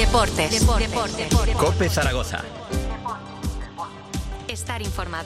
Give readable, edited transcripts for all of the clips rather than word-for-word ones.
Deportes. COPE Zaragoza. Estar informado.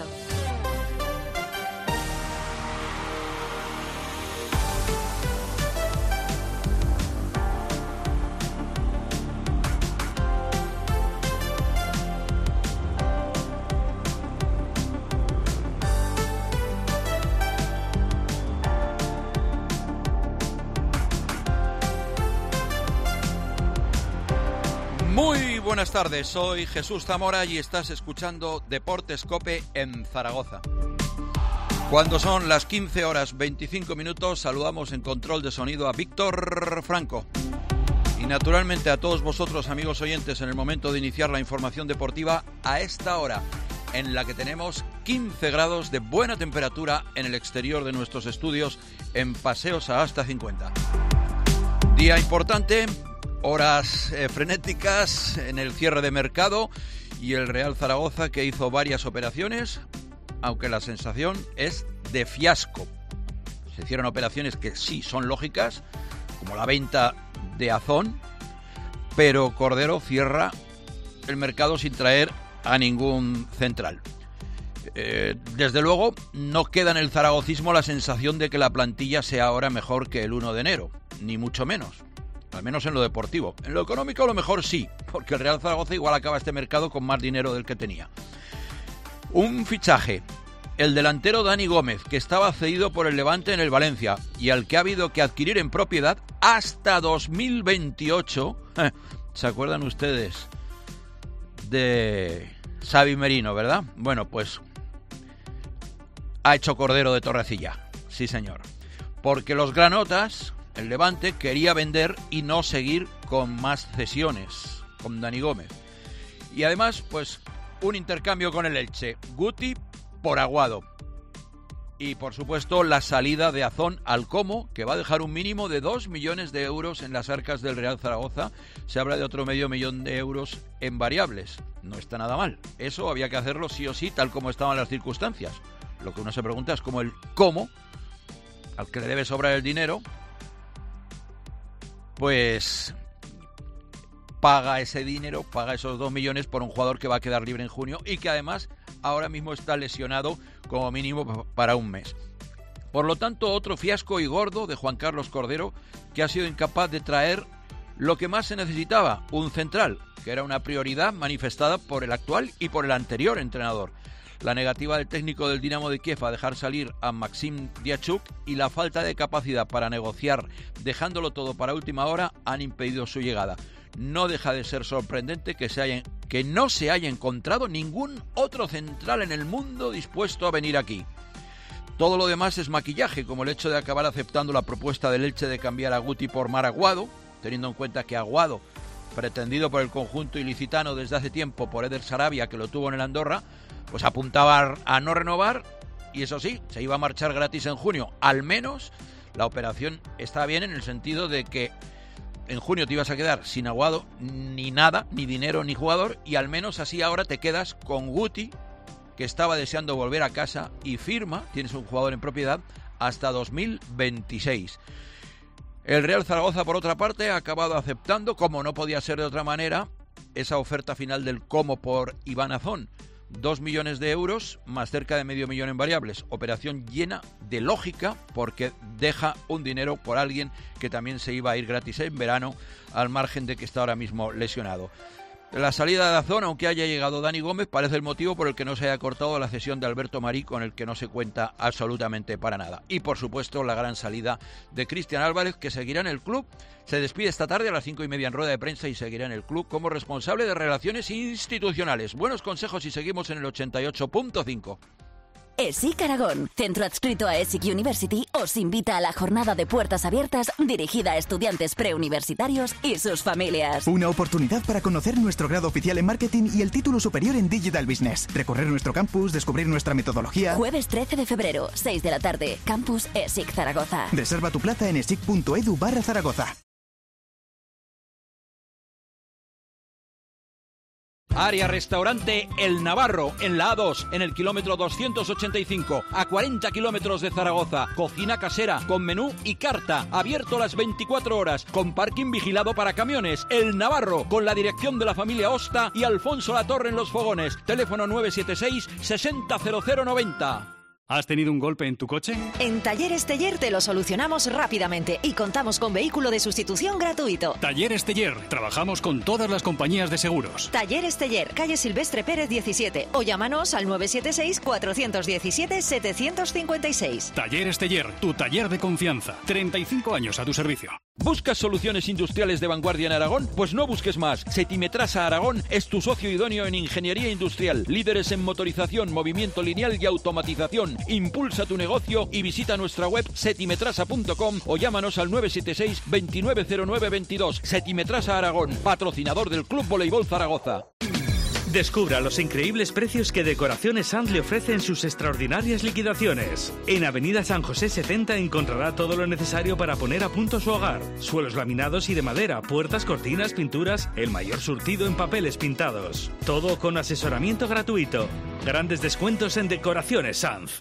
Muy buenas tardes, soy Jesús Zamora y estás escuchando Deportes COPE en Zaragoza. Cuando son las 15 horas 25 minutos, saludamos en control de sonido a Víctor Franco. Y naturalmente a todos vosotros, amigos oyentes, en el momento de iniciar la información deportiva a esta hora, en la que tenemos 15 grados de buena temperatura en el exterior de nuestros estudios en Paseos a hasta 50. Día importante. Horas frenéticas en el cierre de mercado y el Real Zaragoza, que hizo varias operaciones, aunque la sensación es de fiasco. Se hicieron operaciones que sí son lógicas, como la venta de Azón, pero Cordero cierra el mercado sin traer a ningún central. Desde luego no queda en el zaragocismo la sensación de que la plantilla sea ahora mejor que el 1 de enero, ni mucho menos. Al menos en lo deportivo. En lo económico a lo mejor sí, porque el Real Zaragoza igual acaba este mercado con más dinero del que tenía. Un fichaje, el delantero Dani Gómez, que estaba cedido por el Levante en el Valencia y al que ha habido que adquirir en propiedad hasta 2028. ¿Se acuerdan ustedes de Xavi Merino, verdad? Bueno, pues ha hecho Cordero de Torrecilla. Sí, señor. Porque los granotas, el Levante, quería vender y no seguir con más cesiones con Dani Gómez. Y además, pues, un intercambio con el Elche. Guti por Aguado. Y, por supuesto, la salida de Azón al Como, que va a dejar un mínimo de 2 millones de euros en las arcas del Real Zaragoza. Se habla de otro medio millón de euros en variables. No está nada mal. Eso había que hacerlo sí o sí, tal como estaban las circunstancias. Lo que uno se pregunta es cómo el Como, al que le debe sobrar el dinero, pues paga ese dinero, paga esos 2 millones por un jugador que va a quedar libre en junio y que además ahora mismo está lesionado como mínimo para un mes. Por lo tanto, otro fiasco y gordo de Juan Carlos Cordero, que ha sido incapaz de traer lo que más se necesitaba, un central, que era una prioridad manifestada por el actual y por el anterior entrenador. La negativa del técnico del Dinamo de Kiev a dejar salir a Maxim Diachuk y la falta de capacidad para negociar dejándolo todo para última hora han impedido su llegada. No deja de ser sorprendente que no se haya encontrado ningún otro central en el mundo dispuesto a venir aquí. Todo lo demás es maquillaje, como el hecho de acabar aceptando la propuesta del Elche de cambiar a Guti por Mar Aguado, teniendo en cuenta que Aguado, pretendido por el conjunto ilicitano desde hace tiempo por Eder Sarabia, que lo tuvo en el Andorra, pues apuntaba a no renovar y eso sí, se iba a marchar gratis en junio. Al menos la operación está bien en el sentido de que en junio te ibas a quedar sin Aguado ni nada, ni dinero ni jugador, y al menos así ahora te quedas con Guti, que estaba deseando volver a casa y firma, tienes un jugador en propiedad hasta 2026. El Real Zaragoza, por otra parte, ha acabado aceptando, como no podía ser de otra manera, esa oferta final del Como por Iván Azón. 2 millones de euros más cerca de medio millón en variables. Operación llena de lógica porque deja un dinero por alguien que también se iba a ir gratis en verano, al margen de que está ahora mismo lesionado. La salida de Azón, aunque haya llegado Dani Gómez, parece el motivo por el que no se haya cortado la cesión de Alberto Marí, con el que no se cuenta absolutamente para nada. Y por supuesto la gran salida de Cristian Álvarez, que seguirá en el club. Se despide esta tarde a las 5:30 en rueda de prensa y seguirá en el club como responsable de relaciones institucionales. Buenos consejos y seguimos en el 88.5. ESIC Aragón, centro adscrito a ESIC University, os invita a la jornada de puertas abiertas dirigida a estudiantes preuniversitarios y sus familias. Una oportunidad para conocer nuestro grado oficial en marketing y el título superior en Digital Business. Recorrer nuestro campus, descubrir nuestra metodología. Jueves 13 de febrero, 6 de la tarde, Campus ESIC Zaragoza. Reserva tu plaza en esic.edu/Zaragoza. Área restaurante El Navarro, en la A2, en el kilómetro 285, a 40 kilómetros de Zaragoza. Cocina casera, con menú y carta, abierto las 24 horas, con parking vigilado para camiones. El Navarro, con la dirección de la familia Osta y Alfonso Latorre en los fogones. Teléfono 976 600090. ¿Has tenido un golpe en tu coche? En Talleres Teller te lo solucionamos rápidamente y contamos con vehículo de sustitución gratuito. Talleres Teller. Trabajamos con todas las compañías de seguros. Talleres Teller, calle Silvestre Pérez 17 o llámanos al 976-417-756. Talleres Teller, tu taller de confianza. 35 años a tu servicio. ¿Buscas soluciones industriales de vanguardia en Aragón? Pues no busques más. Setimetrasa Aragón es tu socio idóneo en ingeniería industrial. Líderes en motorización, movimiento lineal y automatización. Impulsa tu negocio y visita nuestra web setimetrasa.com o llámanos al 976 290922. Setimetrasa Aragón, patrocinador del Club Voleibol Zaragoza. Descubra los increíbles precios que Decoraciones Sanz le ofrece en sus extraordinarias liquidaciones. En Avenida San José 70 encontrará todo lo necesario para poner a punto su hogar. Suelos laminados y de madera, puertas, cortinas, pinturas, el mayor surtido en papeles pintados. Todo con asesoramiento gratuito. Grandes descuentos en Decoraciones Sanz.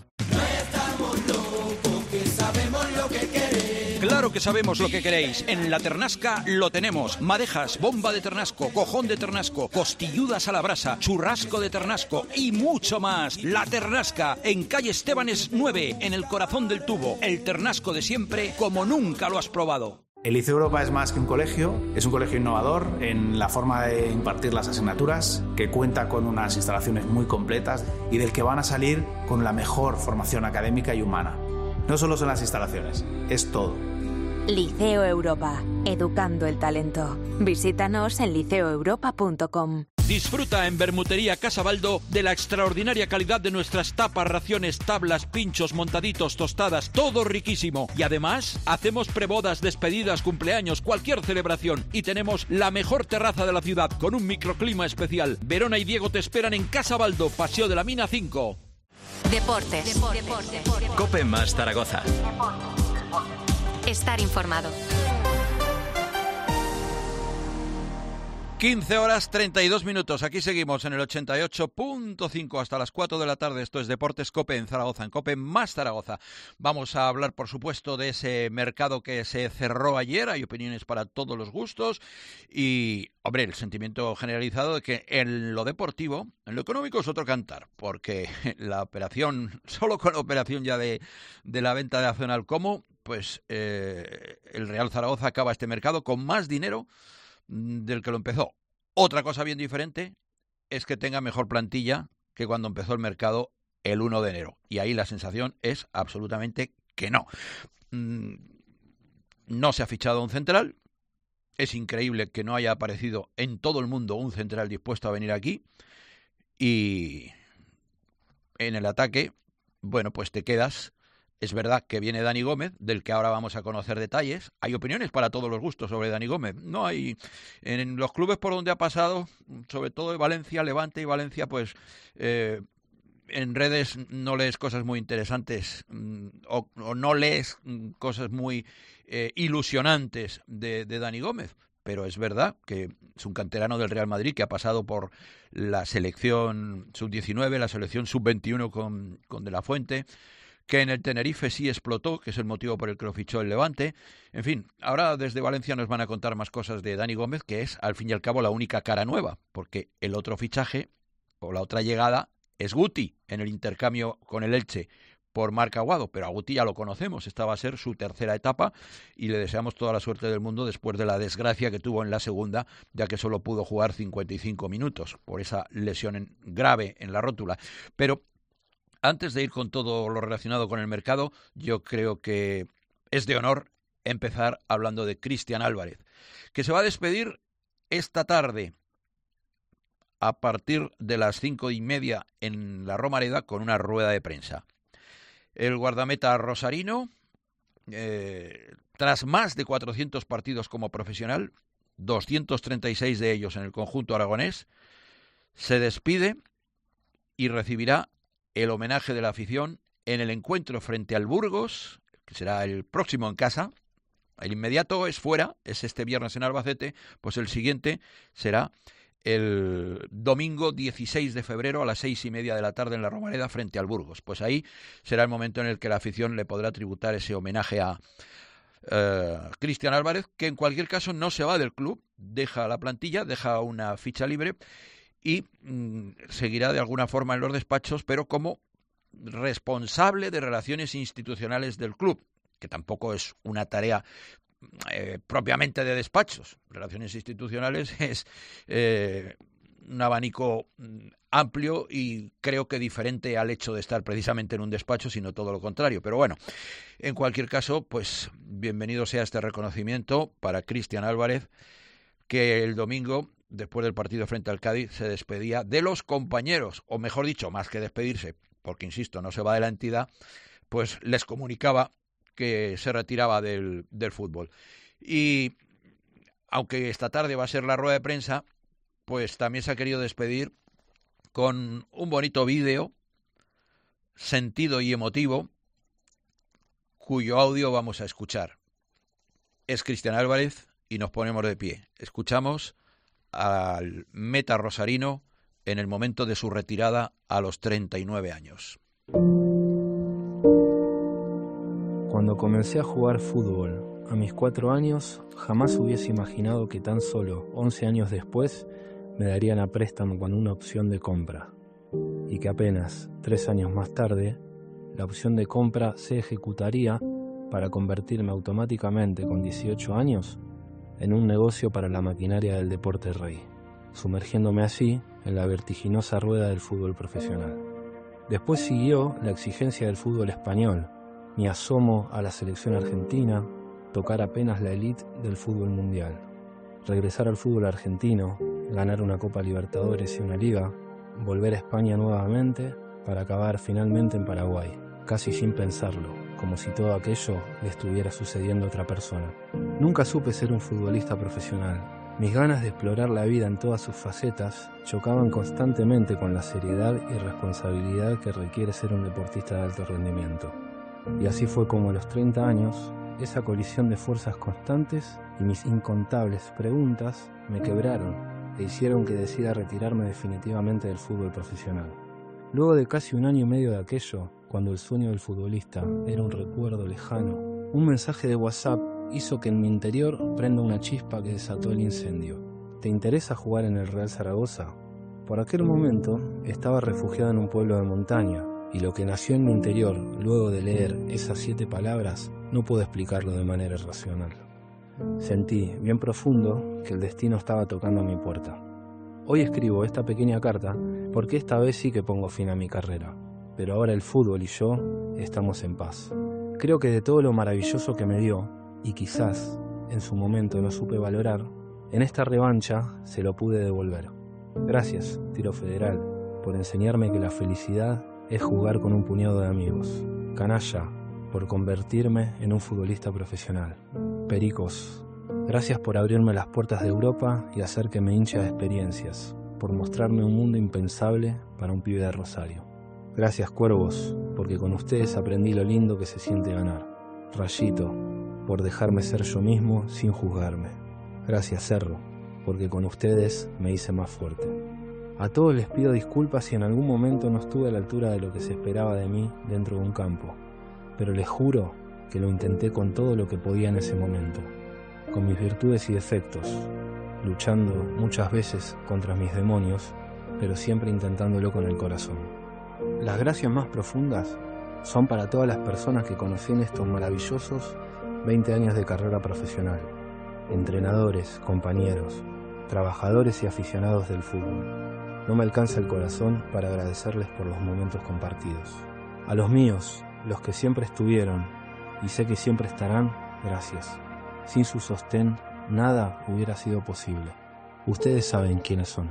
Claro que sabemos lo que queréis. En La Ternasca lo tenemos. Madejas, bomba de ternasco, cojón de ternasco, costilludas a la brasa, churrasco de ternasco y mucho más. La Ternasca, en calle Estebanes 9, en el corazón del tubo. El ternasco de siempre, como nunca lo has probado. El Liceo Europa es más que un colegio, es un colegio innovador en la forma de impartir las asignaturas, que cuenta con unas instalaciones muy completas y del que van a salir con la mejor formación académica y humana. No solo son las instalaciones, es todo. Liceo Europa, educando el talento. Visítanos en liceoeuropa.com. Disfruta en Bermutería Casabaldo de la extraordinaria calidad de nuestras tapas, raciones, tablas, pinchos, montaditos, tostadas, todo riquísimo. Y además, hacemos prebodas, despedidas, cumpleaños, cualquier celebración. Y tenemos la mejor terraza de la ciudad, con un microclima especial. Verona y Diego te esperan en Casabaldo, Paseo de la Mina 5. Deportes. COPE más Zaragoza. Estar informado. 15 horas 32 minutos. Aquí seguimos en el 88.5 hasta las 4 de la tarde. Esto es Deportes COPE en Zaragoza, en COPE más Zaragoza. Vamos a hablar, por supuesto, de ese mercado que se cerró ayer. Hay opiniones para todos los gustos. Y, hombre, el sentimiento generalizado de que en lo deportivo, en lo económico es otro cantar. Porque la operación, solo con la operación ya de la venta de Acción Alcomo, pues el Real Zaragoza acaba este mercado con más dinero del que lo empezó. Otra cosa bien diferente es que tenga mejor plantilla que cuando empezó el mercado el 1 de enero. Y ahí la sensación es absolutamente que no. No se ha fichado un central. Es increíble que no haya aparecido en todo el mundo un central dispuesto a venir aquí. Y en el ataque, bueno, pues te quedas. Es verdad que viene Dani Gómez, del que ahora vamos a conocer detalles. Hay opiniones para todos los gustos sobre Dani Gómez. No hay en los clubes por donde ha pasado, sobre todo de Valencia, Levante y Valencia, pues en redes no lees cosas muy interesantes o no lees cosas muy ilusionantes de Dani Gómez. Pero es verdad que es un canterano del Real Madrid que ha pasado por la selección sub-19, la selección sub-21 con De la Fuente, que en el Tenerife sí explotó, que es el motivo por el que lo fichó el Levante. En fin, ahora desde Valencia nos van a contar más cosas de Dani Gómez, que es al fin y al cabo la única cara nueva, porque el otro fichaje o la otra llegada es Guti en el intercambio con el Elche por Marc Aguado, pero a Guti ya lo conocemos, esta va a ser su tercera etapa y le deseamos toda la suerte del mundo después de la desgracia que tuvo en la segunda, ya que solo pudo jugar 55 minutos por esa lesión grave en la rótula. Pero antes de ir con todo lo relacionado con el mercado, yo creo que es de honor empezar hablando de Cristian Álvarez, que se va a despedir esta tarde a partir de las 5:30 en la Romareda con una rueda de prensa. El guardameta rosarino, tras más de 400 partidos como profesional, 236 de ellos en el conjunto aragonés, se despide y recibirá el homenaje de la afición en el encuentro frente al Burgos, que será el próximo en casa. El inmediato es fuera, es este viernes en Albacete, pues el siguiente será el domingo 16 de febrero a las 6:30 de la tarde en la Romareda frente al Burgos. Pues ahí será el momento en el que la afición le podrá tributar ese homenaje a Cristian Álvarez, que en cualquier caso no se va del club, deja la plantilla, deja una ficha libre y seguirá de alguna forma en los despachos, pero como responsable de relaciones institucionales del club, que tampoco es una tarea propiamente de despachos. Relaciones institucionales es un abanico amplio y creo que diferente al hecho de estar precisamente en un despacho, sino todo lo contrario. Pero bueno, en cualquier caso, pues bienvenido sea este reconocimiento para Cristian Álvarez, que el domingo, después del partido frente al Cádiz, se despedía de los compañeros, o mejor dicho, más que despedirse, porque insisto, no se va de la entidad, pues les comunicaba que se retiraba del fútbol. Y aunque esta tarde va a ser la rueda de prensa, pues también se ha querido despedir con un bonito vídeo, sentido y emotivo, cuyo audio vamos a escuchar. Es Cristian Álvarez y nos ponemos de pie. Escuchamos al meta rosarino en el momento de su retirada a los 39 años. Cuando comencé a jugar fútbol a mis 4 años, jamás hubiese imaginado que tan solo 11 años después me darían a préstamo con una opción de compra, y que apenas 3 años más tarde, la opción de compra se ejecutaría para convertirme automáticamente con 18 años en un negocio para la maquinaria del deporte rey, sumergiéndome así en la vertiginosa rueda del fútbol profesional. Después siguió la exigencia del fútbol español, mi asomo a la selección argentina, tocar apenas la élite del fútbol mundial, regresar al fútbol argentino, ganar una Copa Libertadores y una Liga, volver a España nuevamente para acabar finalmente en Paraguay, casi sin pensarlo, como si todo aquello le estuviera sucediendo a otra persona. Nunca supe ser un futbolista profesional. Mis ganas de explorar la vida en todas sus facetas chocaban constantemente con la seriedad y responsabilidad que requiere ser un deportista de alto rendimiento. Y así fue como a los 30 años, esa colisión de fuerzas constantes y mis incontables preguntas me quebraron e hicieron que decida retirarme definitivamente del fútbol profesional. Luego de casi 1 año y medio de aquello, cuando el sueño del futbolista era un recuerdo lejano, un mensaje de WhatsApp hizo que en mi interior prenda una chispa que desató el incendio. ¿Te interesa jugar en el Real Zaragoza? Por aquel momento estaba refugiado en un pueblo de montaña, y lo que nació en mi interior luego de leer esas 7 palabras no puedo explicarlo de manera racional. Sentí bien profundo que el destino estaba tocando a mi puerta. Hoy escribo esta pequeña carta porque esta vez sí que pongo fin a mi carrera, pero ahora el fútbol y yo estamos en paz. Creo que de todo lo maravilloso que me dio, y quizás en su momento no supe valorar, en esta revancha se lo pude devolver. Gracias, Tiro Federal, por enseñarme que la felicidad es jugar con un puñado de amigos. Canalla, por convertirme en un futbolista profesional. Pericos, gracias por abrirme las puertas de Europa y hacer que me hinche de experiencias, por mostrarme un mundo impensable para un pibe de Rosario. Gracias, Cuervos, porque con ustedes aprendí lo lindo que se siente ganar. Rayito, por dejarme ser yo mismo sin juzgarme. Gracias, Cerro, porque con ustedes me hice más fuerte. A todos les pido disculpas si en algún momento no estuve a la altura de lo que se esperaba de mí dentro de un campo, pero les juro que lo intenté con todo lo que podía en ese momento, con mis virtudes y defectos, luchando muchas veces contra mis demonios, pero siempre intentándolo con el corazón. Las gracias más profundas son para todas las personas que conocí en estos maravillosos 20 años de carrera profesional, entrenadores, compañeros, trabajadores y aficionados del fútbol. No me alcanza el corazón para agradecerles por los momentos compartidos. A los míos, los que siempre estuvieron y sé que siempre estarán, gracias. Sin su sostén, nada hubiera sido posible. Ustedes saben quiénes son.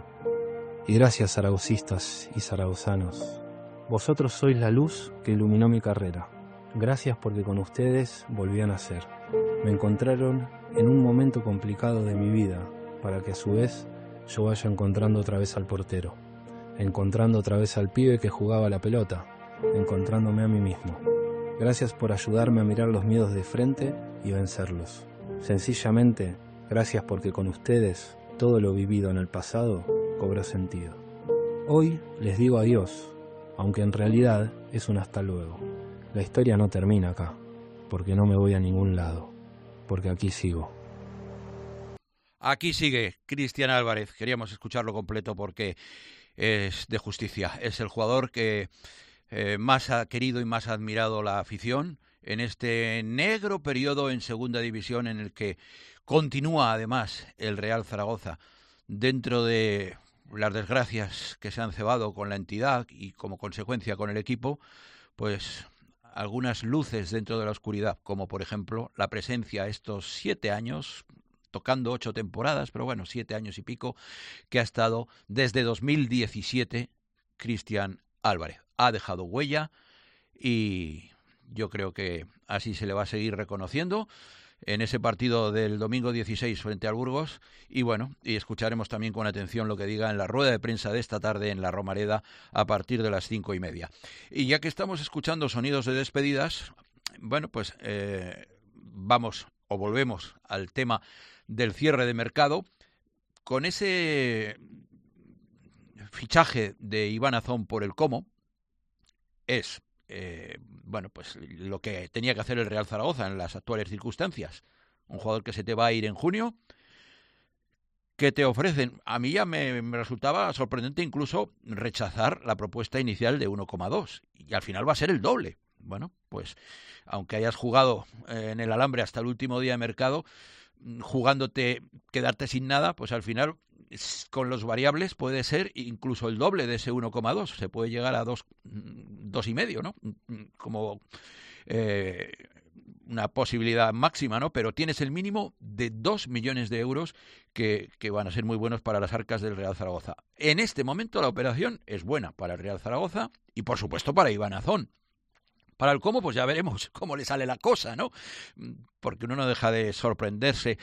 Y gracias, zaragocistas y zaragozanos. Vosotros sois la luz que iluminó mi carrera. Gracias porque con ustedes volví a nacer. Me encontraron en un momento complicado de mi vida, para que a su vez yo vaya encontrando otra vez al portero, encontrando otra vez al pibe que jugaba la pelota, encontrándome a mí mismo. Gracias por ayudarme a mirar los miedos de frente y vencerlos. Sencillamente, gracias porque con ustedes todo lo vivido en el pasado cobró sentido. Hoy les digo adiós, aunque en realidad es un hasta luego. La historia no termina acá, porque no me voy a ningún lado, porque aquí sigo. Aquí sigue Cristian Álvarez. Queríamos escucharlo completo porque es de justicia. Es el jugador que más ha querido y más ha admirado la afición en este negro periodo en segunda división, en el que continúa además el Real Zaragoza dentro de las desgracias que se han cebado con la entidad y como consecuencia con el equipo, pues algunas luces dentro de la oscuridad, como por ejemplo la presencia estos 7 años, tocando 8 temporadas, pero bueno, 7 años y pico, que ha estado desde 2017 Cristian Álvarez. Ha dejado huella y yo creo que así se le va a seguir reconociendo en ese partido del domingo 16 frente al Burgos. Y bueno, y escucharemos también con atención lo que diga en la rueda de prensa de esta tarde en la Romareda a partir de las 5:30. Y ya que estamos escuchando sonidos de despedidas, bueno, pues vamos o volvemos al tema del cierre de mercado con ese fichaje de Iván Azón por el Como. Es bueno, pues lo que tenía que hacer el Real Zaragoza en las actuales circunstancias. Un jugador que se te va a ir en junio, que te ofrecen. A mí ya me resultaba sorprendente incluso rechazar la propuesta inicial de 1,2 y al final va a ser el doble. Bueno, pues aunque hayas jugado en el alambre hasta el último día de mercado, jugándote quedarte sin nada, pues al final con los variables puede ser incluso el doble de ese 1,2, se puede llegar a 2,5, ¿no? Como una posibilidad máxima, ¿no? Pero tienes el mínimo de 2 millones de euros que van a ser muy buenos para las arcas del Real Zaragoza. En este momento la operación es buena para el Real Zaragoza y por supuesto para Iván Azón. Para el Como, pues ya veremos cómo le sale la cosa, ¿no? Porque uno no deja de sorprenderse.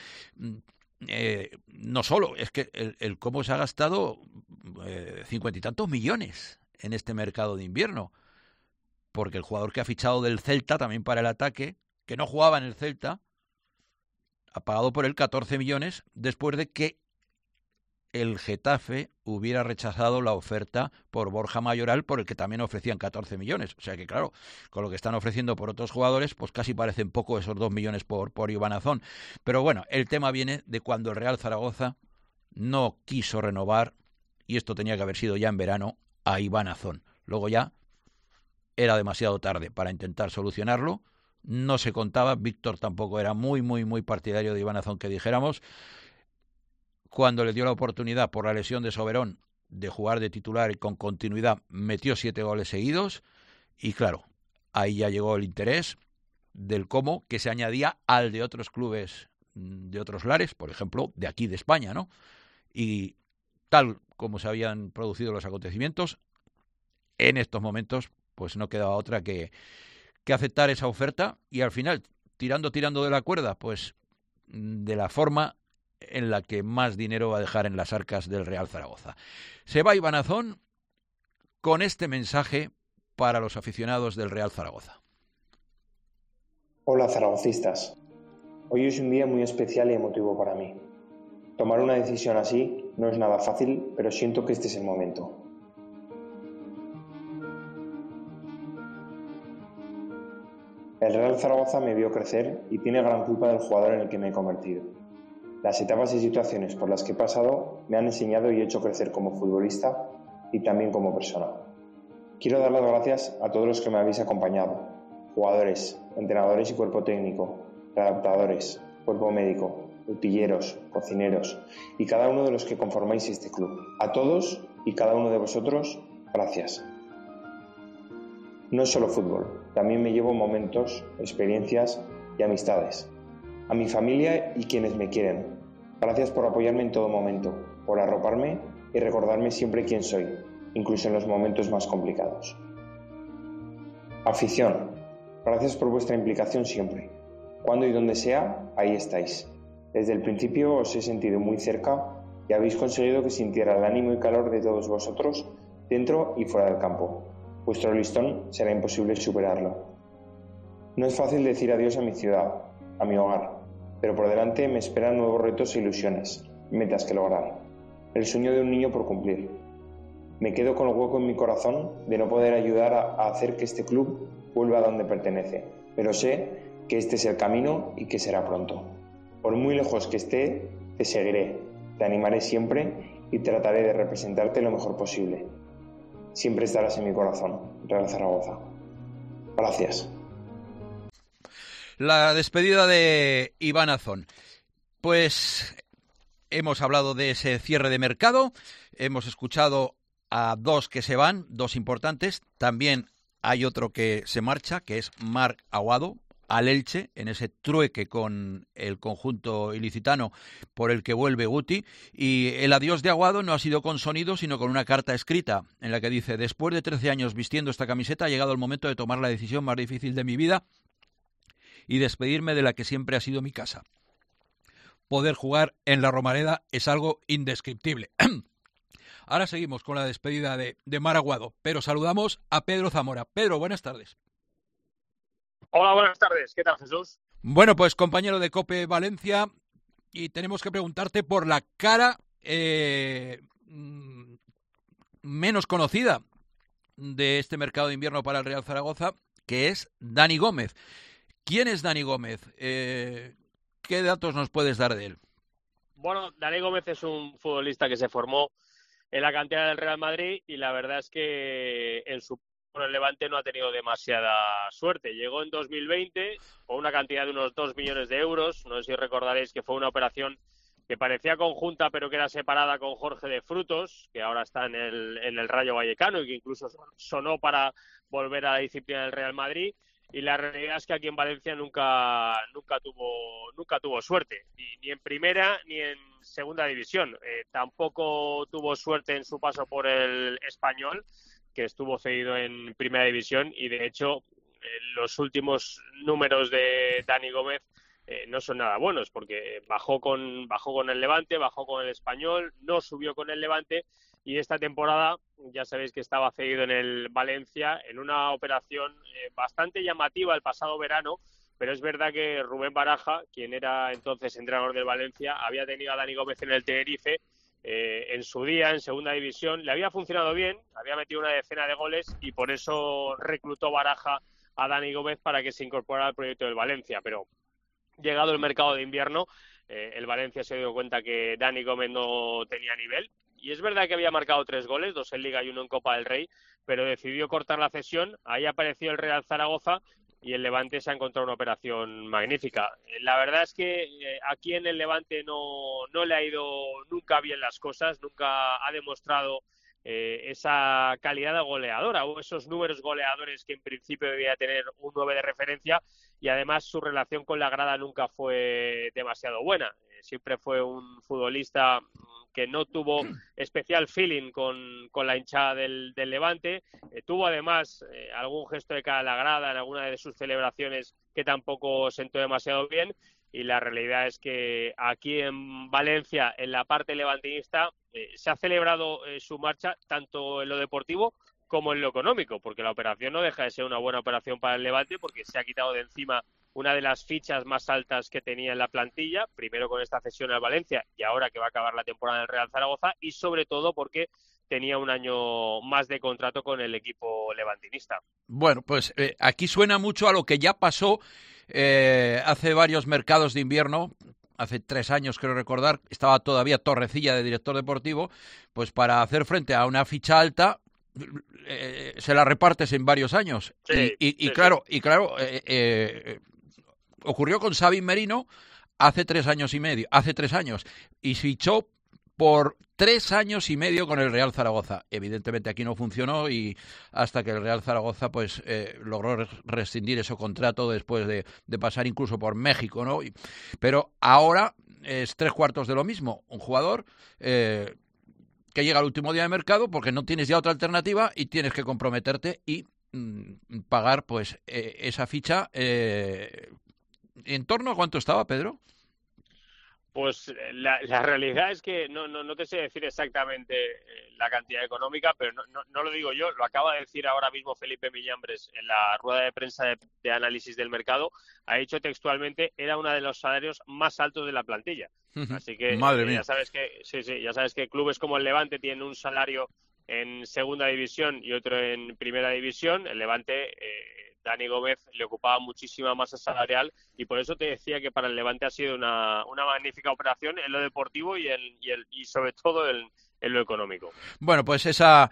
No solo, es que el Como se ha gastado 50 y tantos millones en este mercado de invierno, porque el jugador que ha fichado del Celta también para el ataque, que no jugaba en el Celta, ha pagado por él 14 millones después de que el Getafe hubiera rechazado la oferta por Borja Mayoral, por el que también ofrecían 14 millones. O sea que, claro, con lo que están ofreciendo por otros jugadores, pues casi parecen poco esos 2 millones por Iván Azón. Pero bueno, el tema viene de cuando el Real Zaragoza no quiso renovar, y esto tenía que haber sido ya en verano, a Iván Azón. Luego ya era demasiado tarde para intentar solucionarlo. No se contaba, Víctor tampoco era muy partidario de Iván Azón, que dijéramos. Cuando le dio la oportunidad por la lesión de Soberón de jugar de titular y con continuidad, metió 7 goles seguidos y claro, ahí ya llegó el interés del Como, que se añadía al de otros clubes de otros lares, por ejemplo, de aquí de España, ¿no? Y tal como se habían producido los acontecimientos, en estos momentos pues no quedaba otra que aceptar esa oferta y al final, tirando de la cuerda, pues de la forma en la que más dinero va a dejar en las arcas del Real Zaragoza. Se va Iván Azón con este mensaje para los aficionados del Real Zaragoza. Hola zaragocistas, hoy es un día muy especial y emotivo para mí. Tomar una decisión así no es nada fácil, pero siento que este es el momento. El Real Zaragoza me vio crecer y tiene gran culpa del jugador en el que me he convertido. Las etapas y situaciones por las que he pasado me han enseñado y hecho crecer como futbolista y también como persona. Quiero dar las gracias a todos los que me habéis acompañado, jugadores, entrenadores y cuerpo técnico, adaptadores, cuerpo médico, utilleros, cocineros y cada uno de los que conformáis este club. A todos y cada uno de vosotros, gracias. No es solo fútbol, también me llevo momentos, experiencias y amistades. A mi familia y quienes me quieren, gracias por apoyarme en todo momento, por arroparme y recordarme siempre quién soy, incluso en los momentos más complicados. Afición, gracias por vuestra implicación siempre. Cuando y donde sea, ahí estáis. Desde el principio os he sentido muy cerca y habéis conseguido que sintiera el ánimo y calor de todos vosotros dentro y fuera del campo. Vuestro listón será imposible superarlo. No es fácil decir adiós a mi ciudad, a mi hogar, pero por delante me esperan nuevos retos e ilusiones, metas que lograr. el sueño de un niño por cumplir. Me quedo con el hueco en mi corazón de no poder ayudar a hacer que este club vuelva a donde pertenece, pero sé que este es el camino y que será pronto. Por muy lejos que esté, te seguiré, te animaré siempre y trataré de representarte lo mejor posible. Siempre estarás en mi corazón, Real Zaragoza. Gracias. La despedida de Iván Azón. Pues hemos hablado de ese cierre de mercado, hemos escuchado a dos que se van, dos importantes. También hay otro que se marcha, que es Marc Aguado, al Elche, en ese trueque con el conjunto ilicitano por el que vuelve Guti. Y el adiós de Aguado no ha sido con sonido, sino con una carta escrita en la que dice: después de 13 años vistiendo esta camiseta, ha llegado el momento de tomar la decisión más difícil de mi vida y despedirme de la que siempre ha sido mi casa. Poder jugar en la Romareda es algo indescriptible. Ahora seguimos con la despedida de Marc Aguado, pero saludamos a Pedro Zamora. Pedro, buenas tardes. Hola, buenas tardes. ¿Qué tal, Jesús? Bueno, pues compañero de COPE Valencia, y tenemos que preguntarte por la cara menos conocida de este mercado de invierno para el Real Zaragoza, que es Dani Gómez. ¿Quién es Dani Gómez? ¿Qué datos nos puedes dar de él? Bueno, Dani Gómez es un futbolista que se formó en la cantera del Real Madrid y la verdad es que en su por el Levante no ha tenido demasiada suerte. Llegó en 2020 con una cantidad de unos 2 millones de euros. No sé si recordaréis que fue una operación que parecía conjunta pero que era separada con Jorge de Frutos, que ahora está en el Rayo Vallecano y que incluso sonó para volver a la disciplina del Real Madrid. Y la realidad es que aquí en Valencia nunca tuvo suerte, ni en primera ni en segunda división. Tampoco tuvo suerte en su paso por el Español, que estuvo cedido en primera división, y de hecho los últimos números de Dani Gómez no son nada buenos, porque bajó con el Levante, bajó con el Español, no subió con el Levante, y esta temporada ya sabéis que estaba cedido en el Valencia en una operación bastante llamativa el pasado verano, pero es verdad que Rubén Baraja, quien era entonces entrenador del Valencia, había tenido a Dani Gómez en el Tenerife en su día, en segunda división. Le había funcionado bien, había metido una decena de goles y por eso reclutó Baraja a Dani Gómez para que se incorporara al proyecto del Valencia, pero llegado el mercado de invierno, el Valencia se dio cuenta que Dani Gómez no tenía nivel, y es verdad que había marcado 3 goles, 2 en Liga y 1 en Copa del Rey, pero decidió cortar la cesión. Ahí apareció el Real Zaragoza y el Levante se ha encontrado una operación magnífica. La verdad es que aquí en el Levante no le ha ido nunca bien las cosas, nunca ha demostrado esa calidad goleadora o esos números goleadores que en principio debía tener un 9 de referencia, y además su relación con la grada nunca fue demasiado buena. Siempre fue un futbolista que no tuvo especial feeling con la hinchada del Levante. Tuvo además algún gesto de cara a la grada en alguna de sus celebraciones que tampoco sentó demasiado bien, y la realidad es que aquí en Valencia, en la parte levantinista, se ha celebrado su marcha tanto en lo deportivo como en lo económico, porque la operación no deja de ser una buena operación para el Levante, porque se ha quitado de encima una de las fichas más altas que tenía en la plantilla, primero con esta cesión al Valencia y ahora que va a acabar la temporada en el Real Zaragoza, y sobre todo porque tenía un año más de contrato con el equipo levantinista. Bueno, pues aquí suena mucho a lo que ya pasó hace varios mercados de invierno. Hace 3 años, creo recordar, estaba todavía Torrecilla de director deportivo, pues para hacer frente a una ficha alta se la repartes en varios años. Sí, y claro, ocurrió con Xavi Merino hace 3 años, y fichó por 3 años y medio con el Real Zaragoza. Evidentemente aquí no funcionó, y hasta que el Real Zaragoza pues logró rescindir ese contrato después de pasar incluso por México, ¿no? Pero ahora es 3/4 de lo mismo. Un jugador que llega al último día de mercado porque no tienes ya otra alternativa y tienes que comprometerte y pagar pues esa ficha. ¿En torno a cuánto estaba, Pedro? Pues la realidad es que no te sé decir exactamente la cantidad económica, pero no lo digo yo, lo acaba de decir ahora mismo Felipe Millambres en la rueda de prensa de análisis del mercado. Ha dicho textualmente, era uno de los salarios más altos de la plantilla. Así que Madre mía. ya sabes que clubes como el Levante tienen un salario en segunda división y otro en primera división. El Levante, Dani Gómez le ocupaba muchísima masa salarial y por eso te decía que para el Levante ha sido una magnífica operación en lo deportivo y sobre todo en lo económico. Bueno, pues esa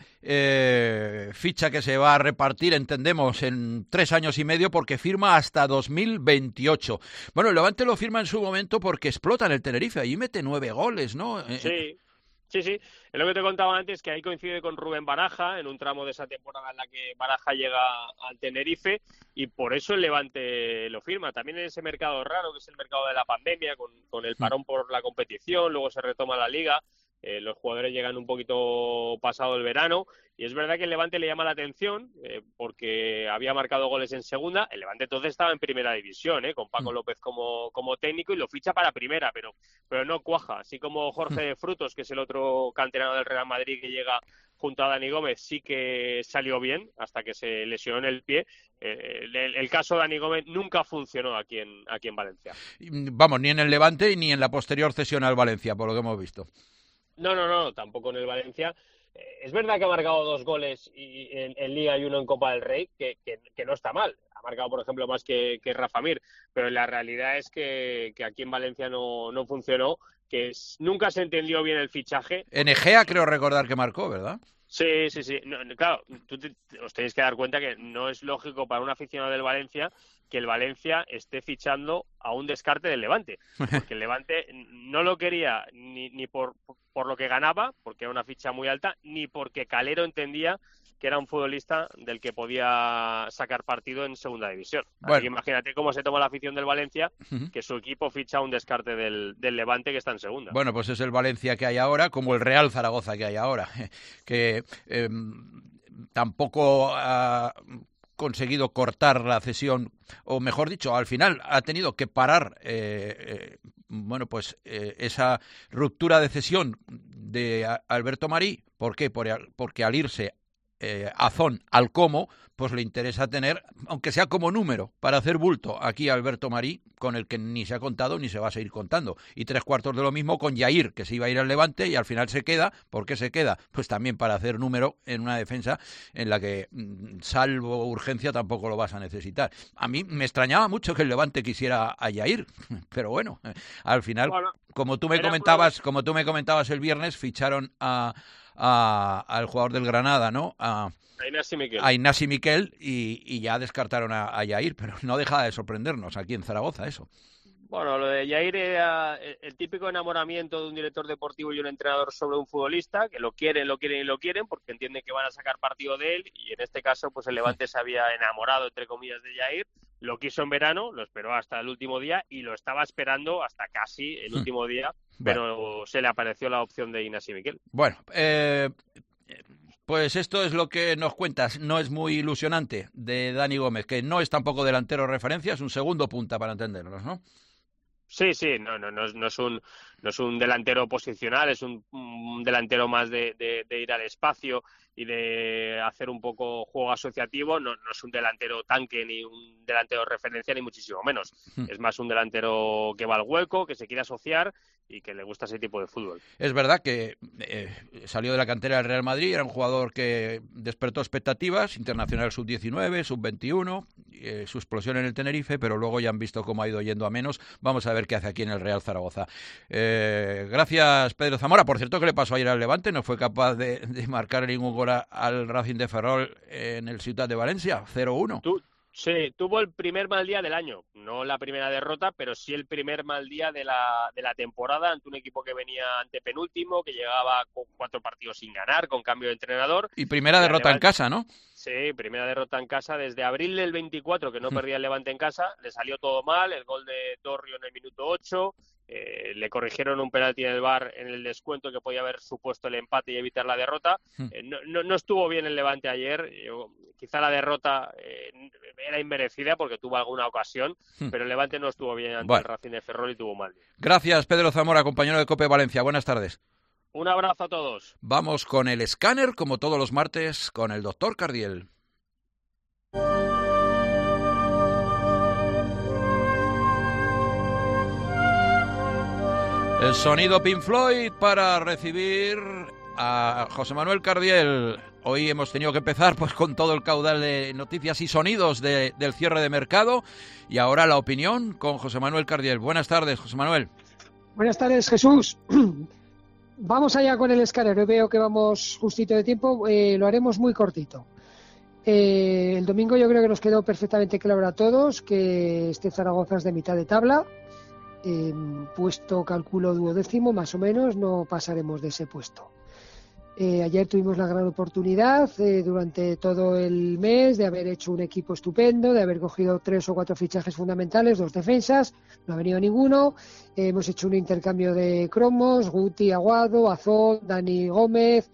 ficha que se va a repartir, entendemos, en 3 años y medio porque firma hasta 2028. Bueno, el Levante lo firma en su momento porque explota en el Tenerife, allí mete 9 goles, ¿no? Sí. Es lo que te contaba antes, que ahí coincide con Rubén Baraja, en un tramo de esa temporada en la que Baraja llega al Tenerife, y por eso el Levante lo firma. También en ese mercado raro, que es el mercado de la pandemia, con el parón por la competición, luego se retoma la liga, los jugadores llegan un poquito pasado el verano, y es verdad que el Levante le llama la atención, porque había marcado goles en segunda. El Levante entonces estaba en primera división, con Paco López como técnico, y lo ficha para primera, pero no cuaja. Así como Jorge de Frutos, que es el otro canterano del Real Madrid que llega junto a Dani Gómez, sí que salió bien hasta que se lesionó en el pie. El caso de Dani Gómez nunca funcionó aquí en Valencia. Vamos, ni en el Levante ni en la posterior cesión al Valencia, por lo que hemos visto. No, tampoco en el Valencia. Es verdad que ha marcado 2 goles en Liga y 1 en Copa del Rey, que no está mal. Ha marcado, por ejemplo, más que Rafa Mir, pero la realidad es que aquí en Valencia no funcionó, que nunca se entendió bien el fichaje. En Egea creo recordar que marcó, ¿verdad? Sí. Claro, os tenéis que dar cuenta que no es lógico para un aficionado del Valencia que el Valencia esté fichando a un descarte del Levante, porque el Levante no lo quería ni por lo que ganaba, porque era una ficha muy alta, ni porque Calero entendía que era un futbolista del que podía sacar partido en segunda división. Bueno. Así que imagínate cómo se toma la afición del Valencia, que su equipo ficha a un descarte del Levante que está en segunda. Bueno, pues es el Valencia que hay ahora, como el Real Zaragoza que hay ahora, que tampoco ha conseguido cortar la cesión, o mejor dicho, al final ha tenido que parar esa ruptura de cesión de Alberto Marí. ¿Por qué? Porque al irse Azón al Como, pues le interesa tener, aunque sea como número, para hacer bulto aquí a Alberto Marí, con el que ni se ha contado ni se va a seguir contando. Y 3/4 de lo mismo con Yair, que se iba a ir al Levante y al final se queda. ¿Por qué se queda? Pues también para hacer número en una defensa en la que, salvo urgencia, tampoco lo vas a necesitar. A mí me extrañaba mucho que el Levante quisiera a Yair, pero bueno, al final, como tú me comentabas el viernes, ficharon al jugador del Granada, ¿no? A Ignasi Miquel y ya descartaron a Yair, pero no deja de sorprendernos aquí en Zaragoza eso. Bueno, lo de Yair era el típico enamoramiento de un director deportivo y un entrenador sobre un futbolista, que lo quieren, porque entienden que van a sacar partido de él, y en este caso pues el Levante se había enamorado, entre comillas, de Yair, lo quiso en verano, lo esperó hasta el último día y lo estaba esperando hasta casi el último día, pero se le apareció la opción de Ignasi Miquel. Bueno, pues esto es lo que nos cuentas. No es muy ilusionante de Dani Gómez, que no es tampoco delantero referencia, es un segundo punta para entendernos, ¿no? Sí, no es un delantero posicional, es un delantero más de ir al espacio y de hacer un poco juego asociativo. No es un delantero tanque ni un delantero referencia, ni muchísimo menos. Es más un delantero que va al hueco, que se quiere asociar y que le gusta ese tipo de fútbol. Es verdad que salió de la cantera del Real Madrid, era un jugador que despertó expectativas, internacional sub-19, sub-21, su explosión en el Tenerife, pero luego ya han visto cómo ha ido yendo a menos. Vamos a ver qué hace aquí en el Real Zaragoza. Gracias, Pedro Zamora. Por cierto, ¿qué le pasó ayer al Levante? No fue capaz de marcar ningún gol al Racing de Ferrol en el Ciutat de Valencia, 0-1. Sí, tuvo el primer mal día del año, no la primera derrota, pero sí el primer mal día de la temporada ante un equipo que venía antepenúltimo, que llegaba con 4 partidos sin ganar, con cambio de entrenador. Y primera derrota en casa, ¿no? Sí, primera derrota en casa desde abril del 24, que no perdía el Levante en casa. Le salió todo mal, el gol de Torrio en el minuto 8, le corrigieron un penalti en el VAR en el descuento que podía haber supuesto el empate y evitar la derrota. No estuvo bien el Levante ayer. Quizá la derrota era inmerecida porque tuvo alguna ocasión, pero el Levante no estuvo bien ante el Racing de Ferrol y tuvo mal día. Gracias, Pedro Zamora, compañero de COPE Valencia. Buenas tardes. Un abrazo a todos. Vamos con el escáner, como todos los martes, con el doctor Cardiel. El sonido Pink Floyd para recibir a José Manuel Cardiel. Hoy hemos tenido que empezar pues con todo el caudal de noticias y sonidos del cierre de mercado. Y ahora la opinión con José Manuel Cardiel. Buenas tardes, José Manuel. Buenas tardes, Jesús. Vamos allá con el escáner. Hoy veo que vamos justito de tiempo. Lo haremos muy cortito. El domingo yo creo que nos quedó perfectamente claro a todos que este Zaragoza es de mitad de tabla. Puesto calculo 12º más o menos, no pasaremos de ese puesto. Ayer tuvimos la gran oportunidad durante todo el mes de haber hecho un equipo estupendo, de haber cogido 3 o 4 fichajes fundamentales, 2 defensas, no ha venido ninguno. Hemos hecho un intercambio de cromos, Guti, Aguado, Azón, Dani Gómez,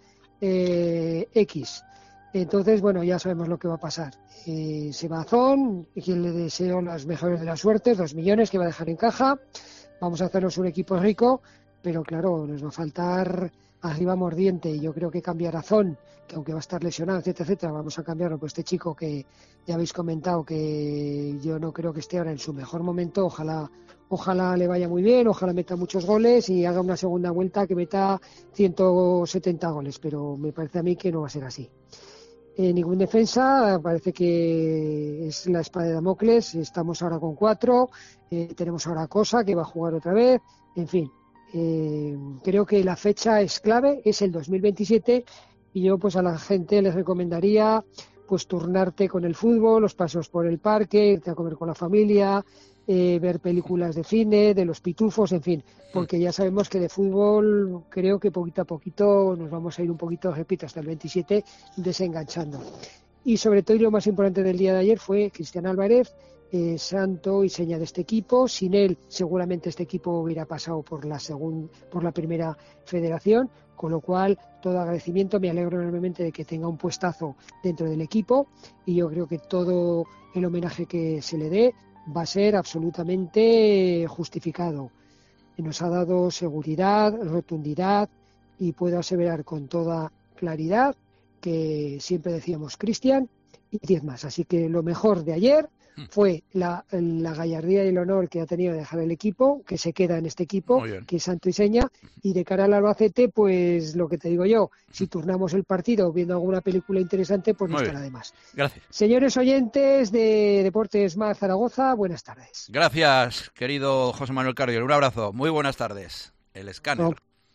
X. Entonces, bueno, ya sabemos lo que va a pasar. Se va Azón, y quien le deseo las mejores de las suertes, 2 millones que va a dejar en caja. Vamos a hacernos un equipo rico, pero claro, nos va a faltar arriba mordiente. Y yo creo que cambiar a Azón, que aunque va a estar lesionado, etcétera, etcétera, vamos a cambiarlo por este chico que ya habéis comentado que yo no creo que esté ahora en su mejor momento. Ojalá le vaya muy bien, ojalá meta muchos goles y haga una segunda vuelta que meta 170 goles, pero me parece a mí que no va a ser así. Ningún defensa, parece que es la espada de Damocles. Estamos ahora con 4, tenemos ahora a Cosa que va a jugar otra vez, en fin, creo que la fecha es clave, es el 2027 y yo pues a la gente les recomendaría pues turnarte con el fútbol, los paseos por el parque, irte a comer con la familia, ver películas de cine, de los pitufos, en fin, porque ya sabemos que de fútbol creo que poquito a poquito nos vamos a ir un poquito, repito, hasta el 27 desenganchando. Y sobre todo, y lo más importante del día de ayer fue Cristian Álvarez, santo y seña de este equipo. Sin él seguramente este equipo hubiera pasado por la primera federación, con lo cual todo agradecimiento, me alegro enormemente de que tenga un puestazo dentro del equipo y yo creo que todo el homenaje que se le dé va a ser absolutamente justificado. Nos ha dado seguridad, rotundidad y puedo aseverar con toda claridad que siempre decíamos Cristian y 10 más. Así que lo mejor de ayer fue la gallardía y el honor que ha tenido de dejar el equipo, que se queda en este equipo, que es santo y seña, y de cara al Albacete, pues lo que te digo yo, si turnamos el partido viendo alguna película interesante, pues no estará de más. Gracias. Señores oyentes de Deportes Mar Zaragoza, buenas tardes. Gracias, querido José Manuel Cardiel, un abrazo, muy buenas tardes. El escáner.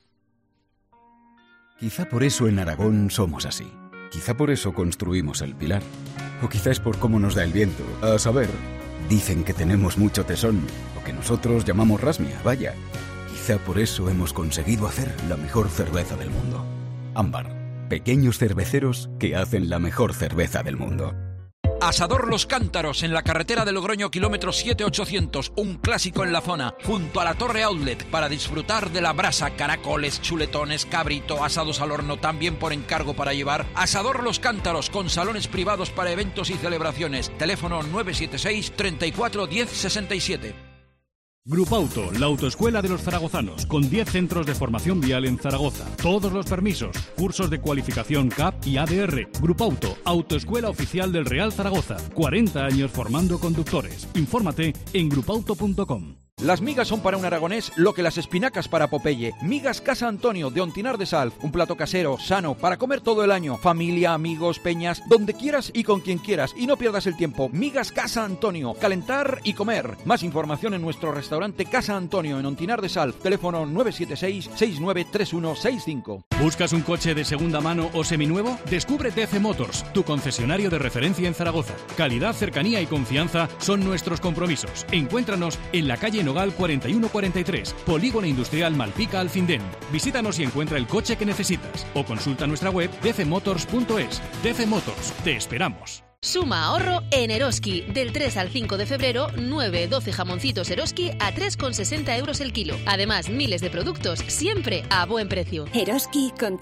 Quizá por eso en Aragón somos así. Quizá por eso construimos el Pilar. O quizá es por cómo nos da el viento. A saber, dicen que tenemos mucho tesón, lo que nosotros llamamos rasmia, vaya. Quizá por eso hemos conseguido hacer la mejor cerveza del mundo. Ámbar, pequeños cerveceros que hacen la mejor cerveza del mundo. Asador Los Cántaros, en la carretera de Logroño, kilómetro 7800, un clásico en la zona, junto a la Torre Outlet, para disfrutar de la brasa, caracoles, chuletones, cabrito, asados al horno, también por encargo para llevar. Asador Los Cántaros, con salones privados para eventos y celebraciones. Teléfono 976 34 10 67. Grupauto, la autoescuela de los zaragozanos, con 10 centros de formación vial en Zaragoza. Todos los permisos, cursos de cualificación CAP y ADR. Grupauto, autoescuela oficial del Real Zaragoza. 40 años formando conductores. Infórmate en grupauto.com. Las migas son para un aragonés lo que las espinacas para Popeye. Migas Casa Antonio, de Ontinar de Salv. Un plato casero, sano, para comer todo el año. Familia, amigos, peñas, donde quieras y con quien quieras. Y no pierdas el tiempo. Migas Casa Antonio. Calentar y comer. Más información en nuestro restaurante Casa Antonio, en Ontinar de Salv. Teléfono 976-693165. ¿Buscas un coche de segunda mano o seminuevo? Descubre DC Motors, tu concesionario de referencia en Zaragoza. Calidad, cercanía y confianza son nuestros compromisos. Encuéntranos en la calle Nogal 4143, Polígono Industrial Malpica Alfindén. Visítanos y encuentra el coche que necesitas o consulta nuestra web dcmotors.es. DC Motors, te esperamos. Suma ahorro en Eroski. Del 3 al 5 de febrero, 9-12 jamoncitos Eroski a 3,60 euros el kilo. Además, miles de productos siempre a buen precio. Eroski contigo.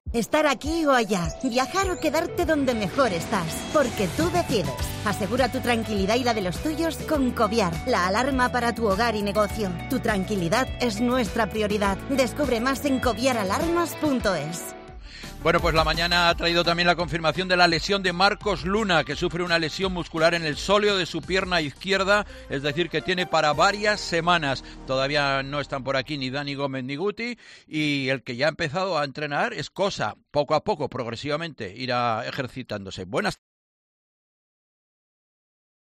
Estar aquí o allá, viajar o quedarte donde mejor estás, porque tú decides. Asegura tu tranquilidad y la de los tuyos con Coviar, la alarma para tu hogar y negocio. Tu tranquilidad es nuestra prioridad. Descubre más en coviaralarmas.es. Bueno, pues la mañana ha traído también la confirmación de la lesión de Marcos Luna, que sufre una lesión muscular en el sóleo de su pierna izquierda, es decir, que tiene para varias semanas. Todavía no están por aquí ni Dani Gómez ni Guti, y el que ya ha empezado a entrenar es Cosa. Poco a poco, progresivamente, irá ejercitándose. Buenas